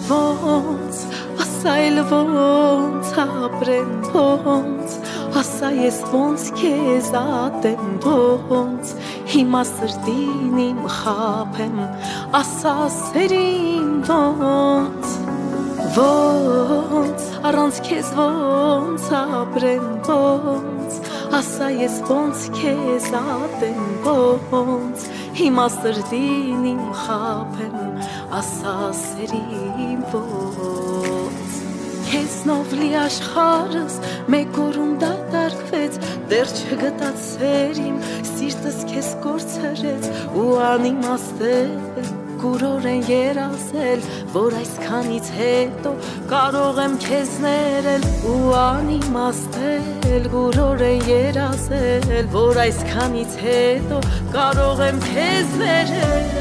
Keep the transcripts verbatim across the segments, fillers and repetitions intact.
ոնց ասա էլ ոնց ապրեմ ոնց ասա ես ոնց քեզ ատեմ ոնց հիմա սրտին իմ խաբեմ ասա սերին ոնց ոնց առանց քեզ ոնց ապրեմ ոնց ասա ես ոնց քեզ ատեմ ոնց հիմա սրտին իմ խաբեմ ասա սերին ոնց քեզնով լի աշխարհս մեկ օրում դատարկվեց դեռ չգտած սերիմ սիրտս քեզ կորցրեց ու անիմաստ է կուրորեն երազել որ այսքանից հետո կարող եմ քեզ ներել ու անիմաստ է կուրորեն երազել որ այսքանից հետո կարող եմ քեզ ներել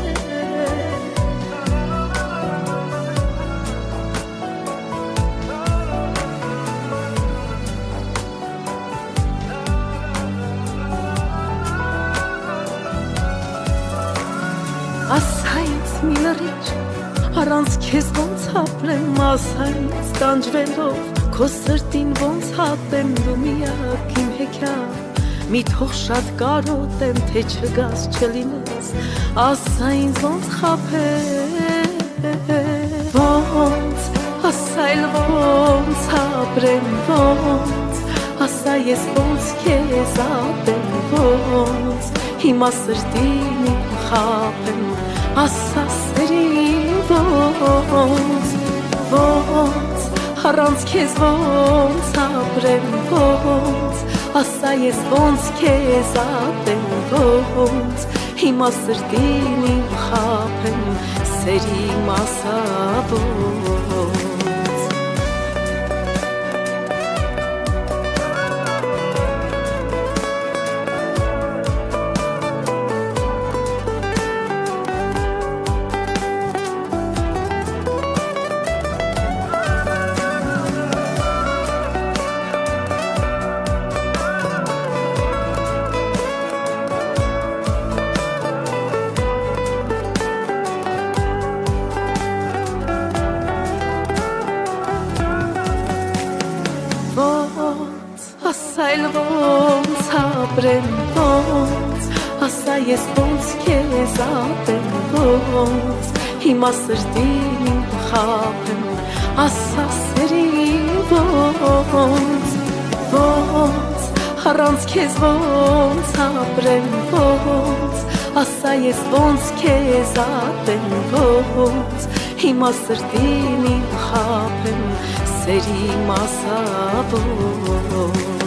ասա ինձ մի լրիչ առանց քեզ ոնց ապրեմ ասա ինձ տանջվելով քո սրտին ոնց հատեմ դու միակ իմ հեքիաթ մի թող շատ կարոտեմ թե չգաս չլինես ասա ինձ ոնց խաբեմ ոնց ասա էլ ոնց ապրեմ ոնց ասա ես ոնց քեզ ատեմ ոնց հիմա սրտին իմ խաբեմ ասա սերին ոնց ոնց առանց քեզ ոնց ապրեմ ոնց ասա ես ոնց քեզ ատեմ ոնց հիմա սրտին իմ խաբեմ սերին ասա ոնց ասա էլ ոնց ապրեմ ոնց ասա ես ոնց քեզ ատեմ ոնց հիմա սրտին իմ խաբեմ ասա սերին ոնց ոնց առանց քեզ ոնց ապրեմ ոնց ասա ես ոնց քեզ ատեմ ոնց հիմա սրտին իմ խաբեմ սերին ասա ոնց